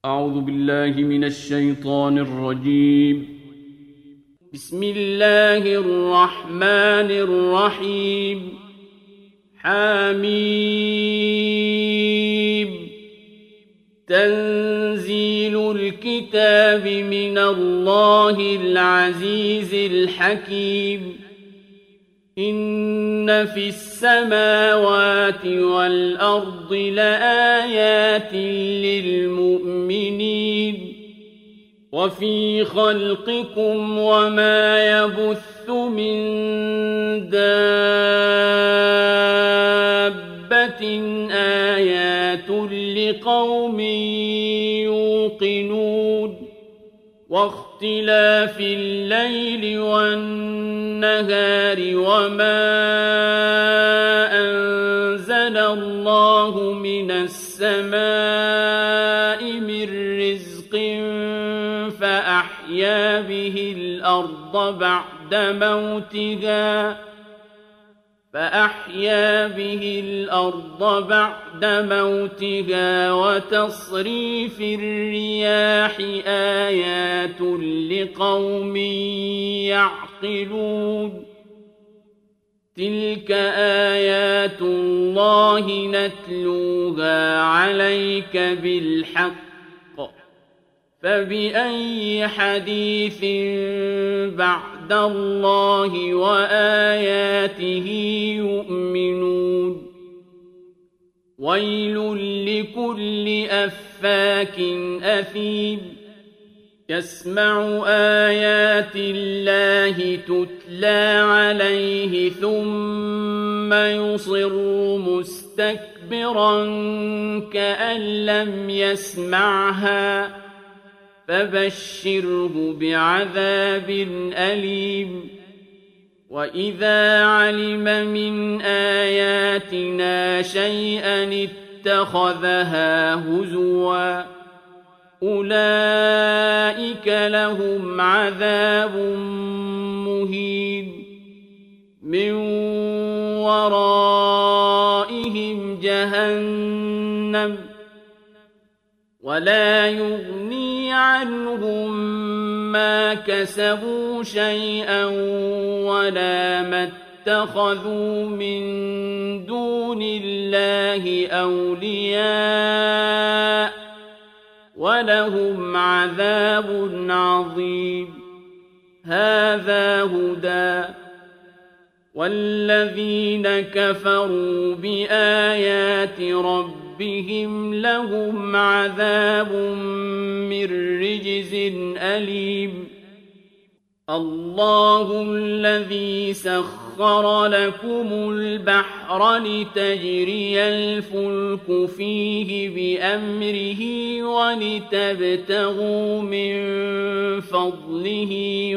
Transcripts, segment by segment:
أعوذ بالله من الشيطان الرجيم. بسم الله الرحمن الرحيم. حميم. تنزيل الكتاب من الله العزيز الحكيم. إن في السماوات والأرض لآيات للمؤمنين وفي خلقكم وما يبث من دابة آيات لقوم يوقنون واختلاف الليل والنهار وما أنزل الله من السماء من رزق فأحيا به الأرض بعد موتها وتصريف الرياح آيات لقوم يعقلون. تلك آيات الله نتلوها عليك بالحق فبأي حديث بعد الله وآياته يؤمنون. ويل لكل أفاك أثيم يسمع آيات الله تتلى عليه ثم يصر مستكبرا كأن لم يسمعها فبشره بعذاب أليم. وإذا علم من آياتنا شيئا اتخذها هزوا أولئك لهم عذاب مهين من ورائهم جهنم ولا يغني عنهم ما كسبوا شيئا ولا ما اتخذوا من دون الله أولياء ولهم عذاب عظيم. هذا هدى والذين كفروا بآيات ربهم لهم عذاب من رجز أليم. الله الذي سخر لكم البحر لتجري الفلك فيه بأمره ولتبتغوا من فضله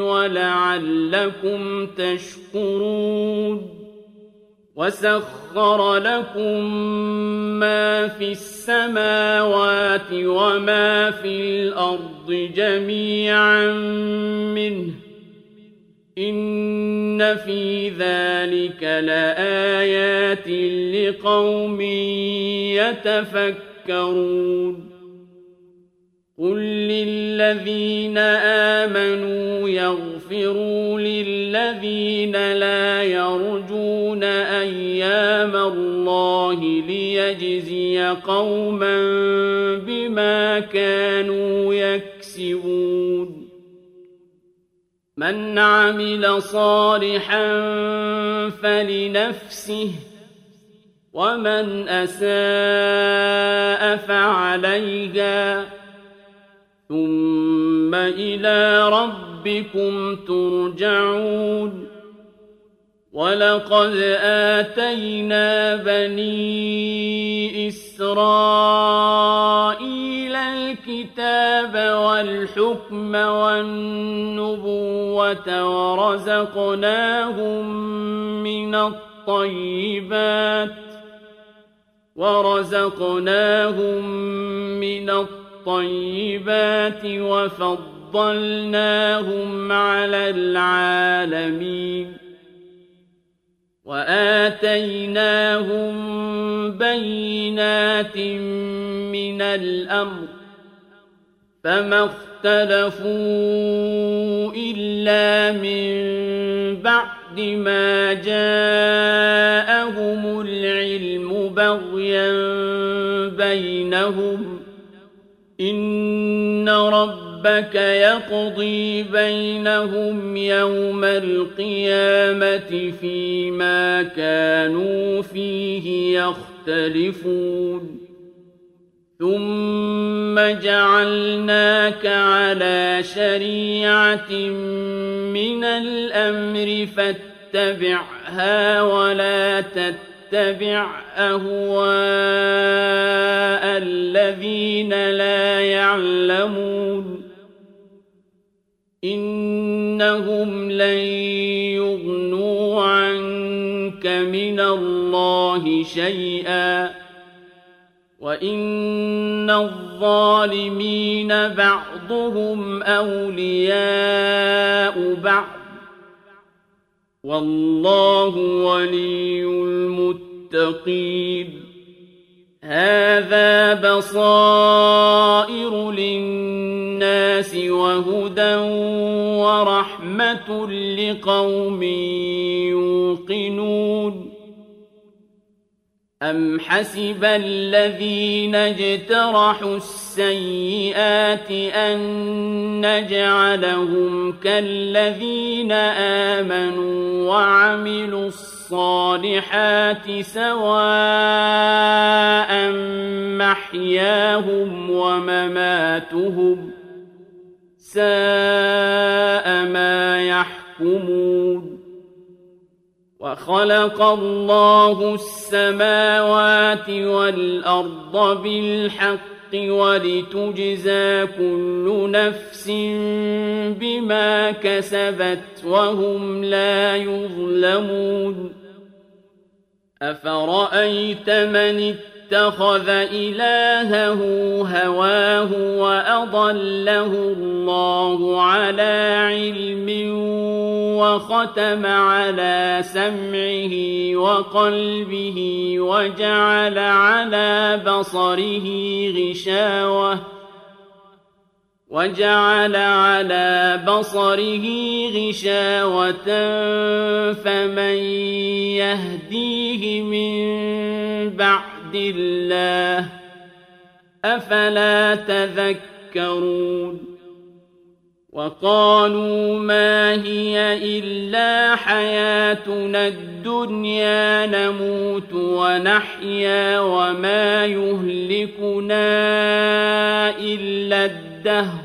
ولعلكم تشكرون. وسخر لكم ما في السماوات وما في الأرض جميعا منه إن في ذلك لآيات لقوم يتفكرون. قل للذين آمنوا يغفروا للذين لا يرجون أيام الله ليجزي قوما بما كانوا يكسبون. من عمل صالحا فلنفسه ومن أساء فعليها ثم إلى ربكم ترجعون. ولقد آتينا بني إسرائيل الكتاب والحكم والنبوة ورزقناهم من الطيبات وفضلناهم على العالمين. وآتيناهم بينات من الأمر فما اختلفوا إلا من بعد ما جاءهم العلم بغيا بينهم إن ربك يقضي بينهم يوم القيامة فيما كانوا فيه يختلفون ثم جعلناك على شريعة من الأمر فاتبعها ولا تتبع أهواء الذين لا يعلمون إنهم لن يغنوا عنك من الله شيئا وإن الظالمين بعضهم أولياء بعض والله ولي المتقين هذا بصائر للناس وهدى ورحمة لقوم يوقنون أم حسب الذين اجترحوا السيئات أن نجعلهم كالذين آمنوا وعملوا الصالحات سواء محياهم ومماتهم ساء ما يحكمون وخلق الله السماوات والأرض بالحق ولتجزى كل نفس بما كسبت وهم لا يظلمون أفرأيت من اتخذ إلهه هواه وأضله الله على علم وختم على سمعه وقلبه وجعل على بصره غشاوة فمن يهديه من بعد الله أفلا تذكرون وقالوا ما هي إلا حياتنا الدنيا نموت ونحيا وما يهلكنا إلا الدهر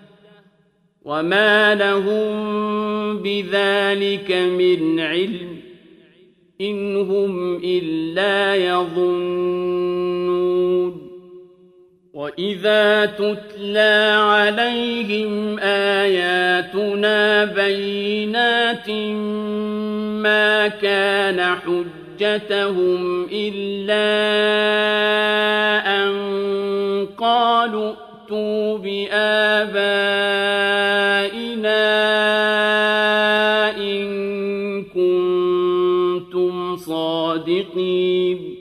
وما لهم بذلك من علم إن هم إلا يظنون وإذا تتلى عليهم آياتنا بينات ما كان حجتهم إلا أن قالوا ائتوا بآبائنا إن كنتم صادقين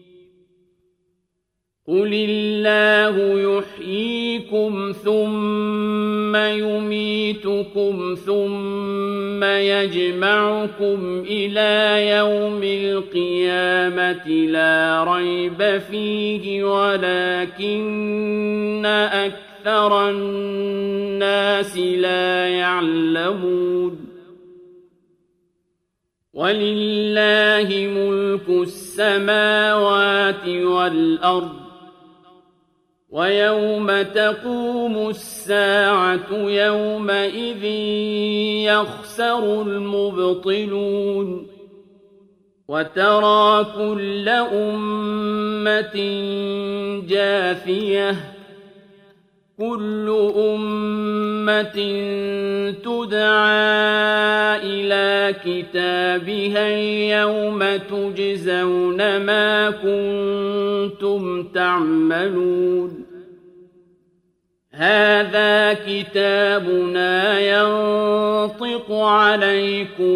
قل الله يحييكم ثم يميتكم ثم يجمعكم إلى يوم القيامة لا ريب فيه ولكن أكثر الناس لا يعلمون ولله ملك السماوات والأرض ويوم تقوم الساعة يومئذ يخسر المبطلون وترى كل أمة جاثية كل أمة تدعى إلى كتابها اليوم تجزون ما كنتم تعملون هذا كتابنا ينطق عليكم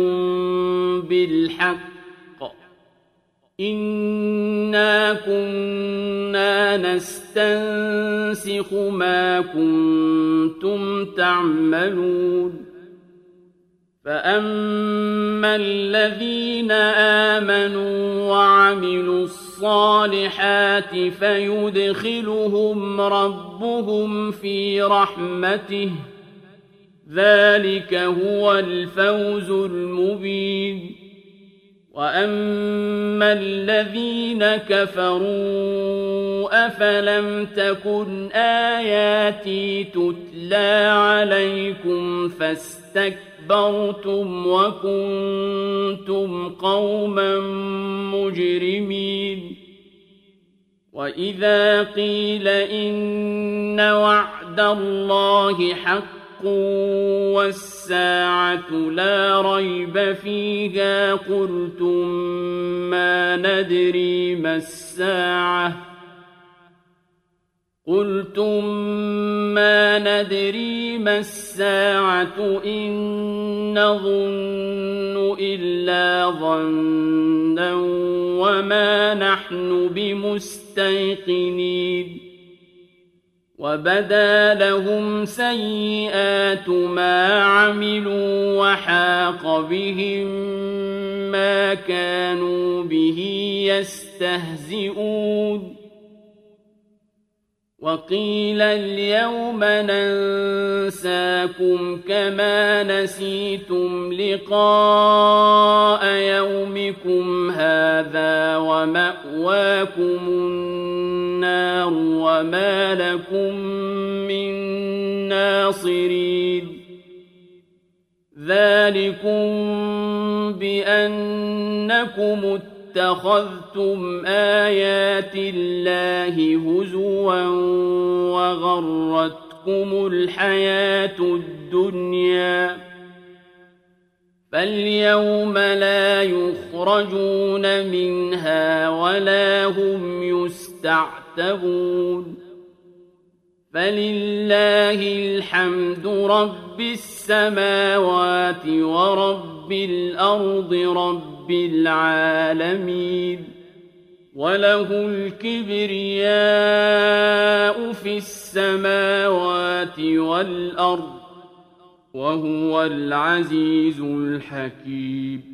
بالحق إنا كنا نستمع يستنسخ ما كنتم تعملون فأما الذين آمنوا وعملوا الصالحات فيدخلهم ربهم في رحمته ذلك هو الفوز المبين وأما الذين كفروا أفلم تكن آياتي تتلى عليكم فاستكبرتم وكنتم قوما مجرمين وإذا قيل إن وعد الله حق والساعة لا ريب فيها قلتم ما ندري ما الساعة إن نظن إلا ظنا وما نحن بمستيقنين وبدا لهم سيئات ما عملوا وحاق بهم ما كانوا به يستهزئون وقيل اليوم ننساكم كما نسيتم لقاء يومكم هذا ومأواكم النار وما لكم من ناصرين ذلكم بأنكم اتخذتم آيات الله هزوا وغرتكم الحياة الدنيا فاليوم لا يخرجون منها ولا هم يستعتبون فلله الحمد رب السماوات ورب الأرض رب العالمين وله الكبرياء في السماوات والأرض وهو العزيز الحكيم